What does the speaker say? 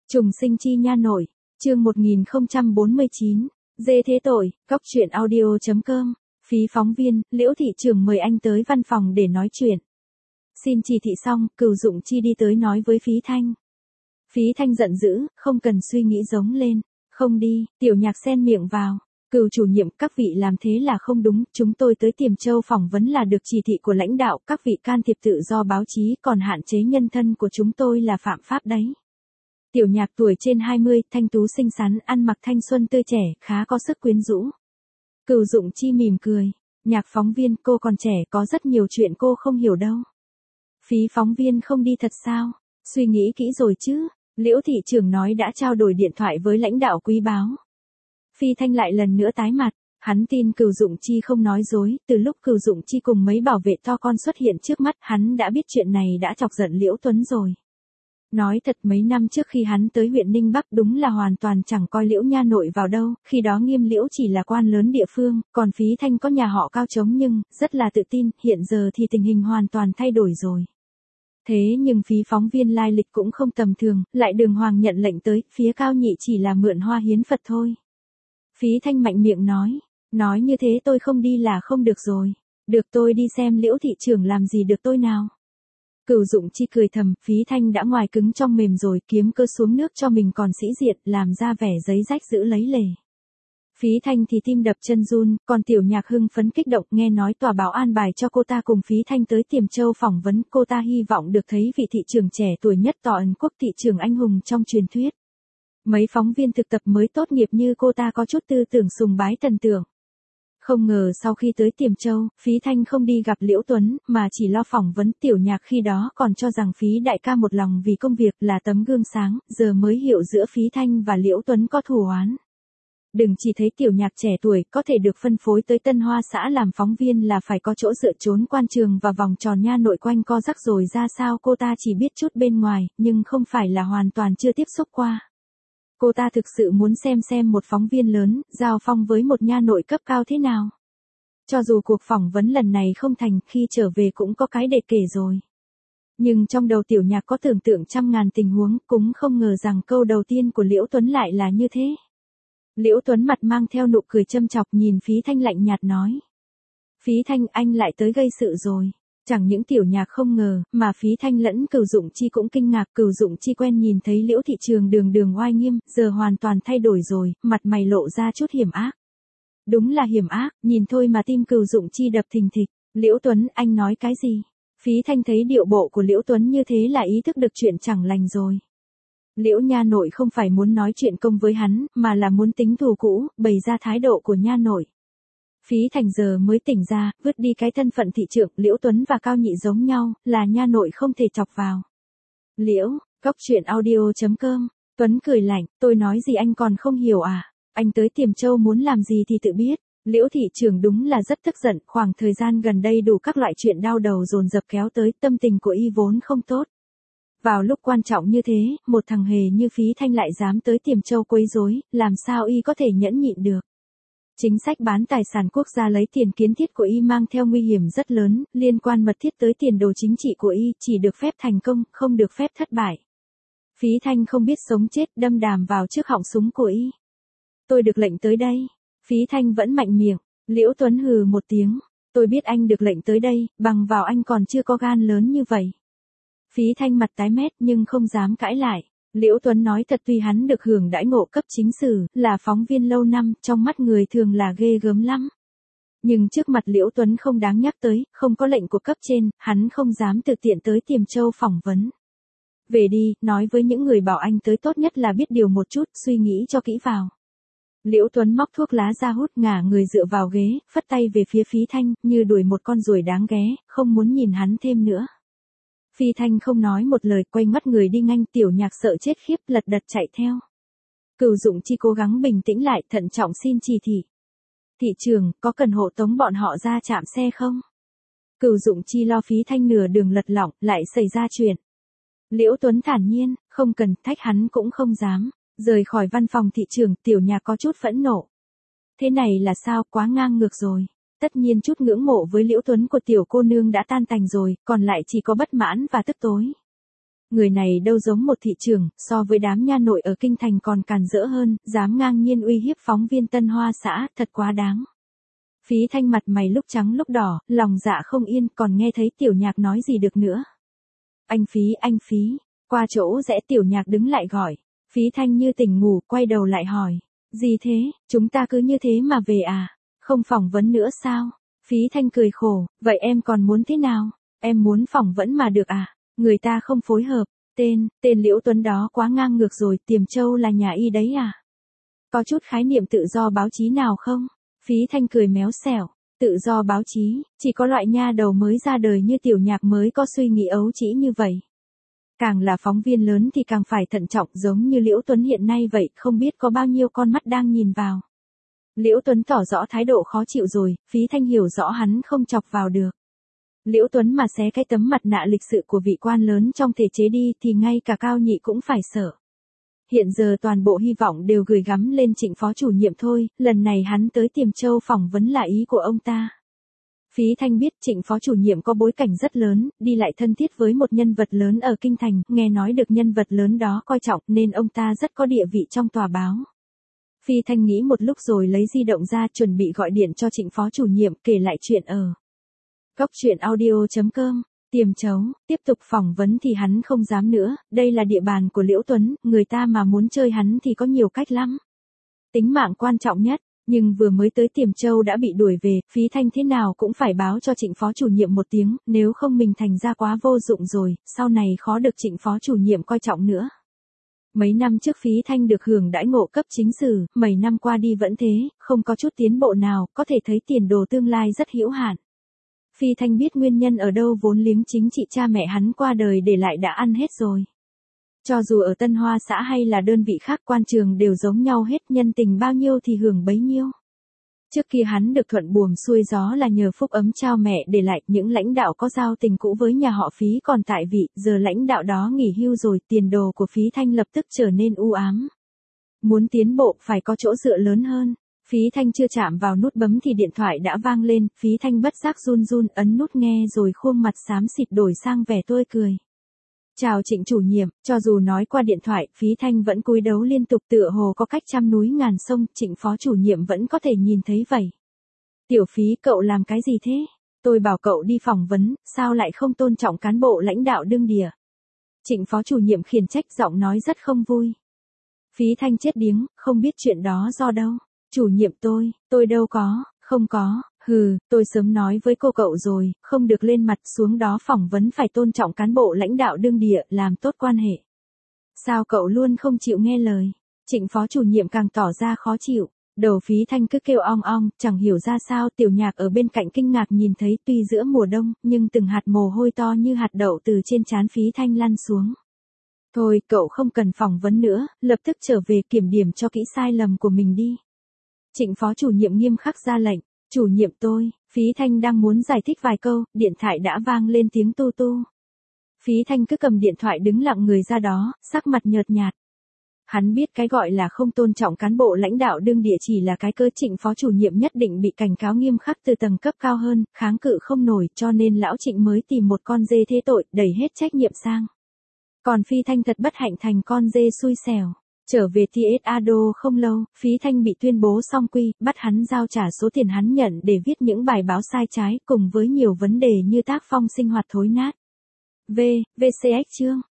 Trùng sinh chi nha nội, chương 1049, dê thế tội, góc truyện audio.com, phí phóng viên, Liễu thị trưởng mời anh tới văn phòng để nói chuyện. Xin chỉ thị xong, Cửu Dụng Chi đi tới nói với Phí Thanh. Phí Thanh giận dữ, không cần suy nghĩ giống lên, không đi, Tiểu Nhạc xen miệng vào. Cửu chủ nhiệm, các vị làm thế là không đúng, chúng tôi tới Tiềm Châu phỏng vấn là được chỉ thị của lãnh đạo, các vị can thiệp tự do báo chí còn hạn chế nhân thân của chúng tôi là phạm pháp đấy. Tiểu Nhạc tuổi trên 20, thanh tú xinh xắn, ăn mặc thanh xuân tươi trẻ, khá có sức quyến rũ. Cửu Dụng Chi mỉm cười, Nhạc phóng viên, cô còn trẻ có rất nhiều chuyện cô không hiểu đâu. Phí phóng viên, không đi thật sao? Suy nghĩ kỹ rồi chứ? Liễu thị trưởng nói đã trao đổi điện thoại với lãnh đạo Quý báo. Phi Thanh lại lần nữa tái mặt, hắn tin Cửu Dụng Chi không nói dối, từ lúc Cửu Dụng Chi cùng mấy bảo vệ to con xuất hiện trước mắt, hắn đã biết chuyện này đã chọc giận Liễu Tuấn rồi. Nói thật, mấy năm trước khi hắn tới huyện Ninh Bắc đúng là hoàn toàn chẳng coi Liễu nha nội vào đâu, khi đó Nghiêm Liễu chỉ là quan lớn địa phương, còn Phí Thanh có nhà họ Cao chống nhưng, rất là tự tin, hiện giờ thì tình hình hoàn toàn thay đổi rồi. Thế nhưng phí phóng viên lai lịch cũng không tầm thường, lại đường hoàng nhận lệnh tới, phía Cao nhị chỉ là mượn hoa hiến Phật thôi. Phí Thanh mạnh miệng nói như thế tôi không đi là không được rồi. Được, tôi đi xem Liễu thị trưởng làm gì được tôi nào. Cửu Dụng Chi cười thầm, Phí Thanh đã ngoài cứng trong mềm rồi, kiếm cơ xuống nước cho mình còn sĩ diện, làm ra vẻ giấy rách giữ lấy lề. Phí Thanh thì tim đập chân run, còn Tiểu Nhạc hưng phấn kích động, nghe nói tòa báo an bài cho cô ta cùng Phí Thanh tới Tiềm Châu phỏng vấn, cô ta hy vọng được thấy vị thị trưởng trẻ tuổi nhất tòa ẩn quốc, thị trưởng anh hùng trong truyền thuyết. Mấy phóng viên thực tập mới tốt nghiệp như cô ta có chút tư tưởng sùng bái thần tượng. Không ngờ sau khi tới Tiềm Châu, Phí Thanh không đi gặp Liễu Tuấn, mà chỉ lo phỏng vấn. Tiểu Nhạc khi đó còn cho rằng Phí đại ca một lòng vì công việc là tấm gương sáng, giờ mới hiểu giữa Phí Thanh và Liễu Tuấn có thù oán. Đừng chỉ thấy Tiểu Nhạc trẻ tuổi có thể được phân phối tới Tân Hoa xã làm phóng viên là phải có chỗ dựa, trốn quan trường và vòng tròn nha nội quanh co rắc rồi ra sao cô ta chỉ biết chút bên ngoài, nhưng không phải là hoàn toàn chưa tiếp xúc qua. Cô ta thực sự muốn xem một phóng viên lớn, giao phong với một nha nội cấp cao thế nào. Cho dù cuộc phỏng vấn lần này không thành, khi trở về cũng có cái để kể rồi. Nhưng trong đầu Tiểu Nhạc có tưởng tượng trăm ngàn tình huống, cũng không ngờ rằng câu đầu tiên của Liễu Tuấn lại là như thế. Liễu Tuấn mặt mang theo nụ cười châm chọc nhìn Phí Thanh lạnh nhạt nói. Phí Thanh, anh lại tới gây sự rồi. Chẳng những Tiểu Nhạc không ngờ, mà Phí Thanh lẫn Cửu Dụng Chi cũng kinh ngạc. Cửu Dụng Chi quen nhìn thấy Liễu thị trường đường oai nghiêm, giờ hoàn toàn thay đổi rồi, mặt mày lộ ra chút hiểm ác. Đúng là hiểm ác, nhìn thôi mà tim Cửu Dụng Chi đập thình thịch. Liễu Tuấn, anh nói cái gì? Phí Thanh thấy điệu bộ của Liễu Tuấn như thế là ý thức được chuyện chẳng lành rồi. Liễu nha nội không phải muốn nói chuyện công với hắn, mà là muốn tính thù cũ, bày ra thái độ của nha nội. Phí Thành giờ mới tỉnh ra, vứt đi cái thân phận thị trưởng, Liễu Tuấn và Cao nhị giống nhau, là nha nội không thể chọc vào. Liễu, góc truyện audio.com, Tuấn cười lạnh, tôi nói gì anh còn không hiểu à? Anh tới Tiềm Châu muốn làm gì thì tự biết. Liễu thị trưởng đúng là rất tức giận, khoảng thời gian gần đây đủ các loại chuyện đau đầu dồn dập kéo tới, tâm tình của y vốn không tốt. Vào lúc quan trọng như thế, một thằng hề như Phí Thanh lại dám tới Tiềm Châu quấy rối, làm sao y có thể nhẫn nhịn được. Chính sách bán tài sản quốc gia lấy tiền kiến thiết của y mang theo nguy hiểm rất lớn, liên quan mật thiết tới tiền đồ chính trị của y, chỉ được phép thành công, không được phép thất bại. Phí Thanh không biết sống chết, đâm đàm vào trước họng súng của y. Tôi được lệnh tới đây. Phí Thanh vẫn mạnh miệng. Liễu Tuấn hừ một tiếng. Tôi biết anh được lệnh tới đây, bằng vào anh còn chưa có gan lớn như vậy. Phí Thanh mặt tái mét nhưng không dám cãi lại. Liễu Tuấn nói thật, tuy hắn được hưởng đãi ngộ cấp chính sử, là phóng viên lâu năm, trong mắt người thường là ghê gớm lắm. Nhưng trước mặt Liễu Tuấn không đáng nhắc tới, không có lệnh của cấp trên, hắn không dám tự tiện tới Tiềm Châu phỏng vấn. Về đi, nói với những người bảo anh tới tốt nhất là biết điều một chút, suy nghĩ cho kỹ vào. Liễu Tuấn móc thuốc lá ra hút, ngả người dựa vào ghế, phất tay về phía Phí Thanh, như đuổi một con ruồi đáng ghé, không muốn nhìn hắn thêm nữa. Phi Thanh không nói một lời, quay mắt người đi nhanh. Tiểu Nhạc sợ chết khiếp, lật đật chạy theo. Cửu Dụng Chi cố gắng bình tĩnh lại, thận trọng xin chỉ thị. Thị trưởng, có cần hộ tống bọn họ ra trạm xe không? Cửu Dụng Chi lo Phí Thanh nửa đường lật lọng, lại xảy ra chuyện. Liễu Tuấn thản nhiên, không cần, thách hắn cũng không dám. Rời khỏi văn phòng thị trưởng, Tiểu Nhạc có chút phẫn nộ. Thế này là sao, quá ngang ngược rồi. Tất nhiên chút ngưỡng mộ với Liễu Tuấn của tiểu cô nương đã tan tành rồi, còn lại chỉ có bất mãn và tức tối. Người này đâu giống một thị trưởng, so với đám nha nội ở kinh thành còn càn rỡ hơn, dám ngang nhiên uy hiếp phóng viên Tân Hoa xã, thật quá đáng. Phí Thanh mặt mày lúc trắng lúc đỏ, lòng dạ không yên, còn nghe thấy Tiểu Nhạc nói gì được nữa. Anh Phí, qua chỗ rẽ Tiểu Nhạc đứng lại gọi. Phí Thanh như tỉnh ngủ, quay đầu lại hỏi. Gì thế, chúng ta cứ như thế mà về à? Không phỏng vấn nữa sao? Phí Thanh cười khổ, vậy em còn muốn thế nào? Em muốn phỏng vấn mà được à? Người ta không phối hợp. Tên Liễu Tuấn đó quá ngang ngược rồi, Tiềm Châu là nhà y đấy à? Có chút khái niệm tự do báo chí nào không? Phí Thanh cười méo xẻo. Tự do báo chí, chỉ có loại nha đầu mới ra đời như Tiểu Nhạc mới có suy nghĩ ấu trĩ như vậy. Càng là phóng viên lớn thì càng phải thận trọng, giống như Liễu Tuấn hiện nay vậy, không biết có bao nhiêu con mắt đang nhìn vào. Liễu Tuấn tỏ rõ thái độ khó chịu rồi, Phí Thanh hiểu rõ hắn không chọc vào được. Liễu Tuấn mà xé cái tấm mặt nạ lịch sự của vị quan lớn trong thể chế đi thì ngay cả Cao Nhị cũng phải sợ. Hiện giờ toàn bộ hy vọng đều gửi gắm lên Trịnh phó chủ nhiệm thôi, lần này hắn tới Tiềm Châu phỏng vấn là ý của ông ta. Phí Thanh biết Trịnh phó chủ nhiệm có bối cảnh rất lớn, đi lại thân thiết với một nhân vật lớn ở kinh thành, nghe nói được nhân vật lớn đó coi trọng nên ông ta rất có địa vị trong tòa báo. Phí Thanh nghĩ một lúc rồi lấy di động ra chuẩn bị gọi điện cho Trịnh phó chủ nhiệm kể lại chuyện ở Cóc Truyện Audio.com. Tiềm Châu, tiếp tục phỏng vấn thì hắn không dám nữa, đây là địa bàn của Liễu Tuấn, người ta mà muốn chơi hắn thì có nhiều cách lắm. Tính mạng quan trọng nhất, nhưng vừa mới tới Tiềm Châu đã bị đuổi về, Phí Thanh thế nào cũng phải báo cho Trịnh phó chủ nhiệm một tiếng, nếu không mình thành ra quá vô dụng rồi, sau này khó được Trịnh phó chủ nhiệm coi trọng nữa. Mấy năm trước Phí Thanh được hưởng đãi ngộ cấp chính sử, mấy năm qua đi vẫn thế, không có chút tiến bộ nào, có thể thấy tiền đồ tương lai rất hữu hạn. Phí Thanh biết nguyên nhân ở đâu, vốn liếng chính trị cha mẹ hắn qua đời để lại đã ăn hết rồi. Cho dù ở Tân Hoa xã hay là đơn vị khác, quan trường đều giống nhau hết, nhân tình bao nhiêu thì hưởng bấy nhiêu. Trước kia hắn được thuận buồm xuôi gió là nhờ phúc ấm trao mẹ để lại, những lãnh đạo có giao tình cũ với nhà họ Phí còn tại vị, giờ lãnh đạo đó nghỉ hưu rồi, tiền đồ của Phí Thanh lập tức trở nên u ám. Muốn tiến bộ phải có chỗ dựa lớn hơn. Phí Thanh chưa chạm vào nút bấm thì điện thoại đã vang lên, Phí Thanh bất giác run run ấn nút nghe rồi khuôn mặt xám xịt đổi sang vẻ tươi cười. Chào Trịnh chủ nhiệm, cho dù nói qua điện thoại, Phí Thanh vẫn cúi đầu liên tục tựa hồ có cách trăm núi ngàn sông, Trịnh phó chủ nhiệm vẫn có thể nhìn thấy vậy. Tiểu Phí, cậu làm cái gì thế? Tôi bảo cậu đi phỏng vấn, sao lại không tôn trọng cán bộ lãnh đạo đương địa? Trịnh phó chủ nhiệm khiển trách, giọng nói rất không vui. Phí Thanh chết điếng, không biết chuyện đó do đâu. Chủ nhiệm tôi đâu có, không có, tôi sớm nói với cô cậu rồi, không được lên mặt xuống đó phỏng vấn, phải tôn trọng cán bộ lãnh đạo đương địa, làm tốt quan hệ. Sao cậu luôn không chịu nghe lời? Trịnh phó chủ nhiệm càng tỏ ra khó chịu, đầu Phí Thanh cứ kêu ong ong, chẳng hiểu ra sao. Tiểu Nhạc ở bên cạnh kinh ngạc nhìn thấy, tuy giữa mùa đông, nhưng từng hạt mồ hôi to như hạt đậu từ trên trán Phí Thanh lăn xuống. Thôi, cậu không cần phỏng vấn nữa, lập tức trở về kiểm điểm cho kỹ sai lầm của mình đi. Trịnh phó chủ nhiệm nghiêm khắc ra lệnh. Chủ nhiệm Phí Thanh đang muốn giải thích vài câu, điện thoại đã vang lên tiếng tu tu. Phí Thanh cứ cầm điện thoại đứng lặng người ra đó, sắc mặt nhợt nhạt. Hắn biết cái gọi là không tôn trọng cán bộ lãnh đạo đương địa chỉ là cái cớ, Trịnh phó chủ nhiệm nhất định bị cảnh cáo nghiêm khắc từ tầng cấp cao hơn, kháng cự không nổi, cho nên lão Trịnh mới tìm một con dê thế tội, đẩy hết trách nhiệm sang. Còn Phí Thanh thật bất hạnh thành con dê xui xẻo. Trở về TSADO không lâu, Phí Thanh bị tuyên bố song quy, bắt hắn giao trả số tiền hắn nhận để viết những bài báo sai trái, cùng với nhiều vấn đề như tác phong sinh hoạt thối nát. VCX chương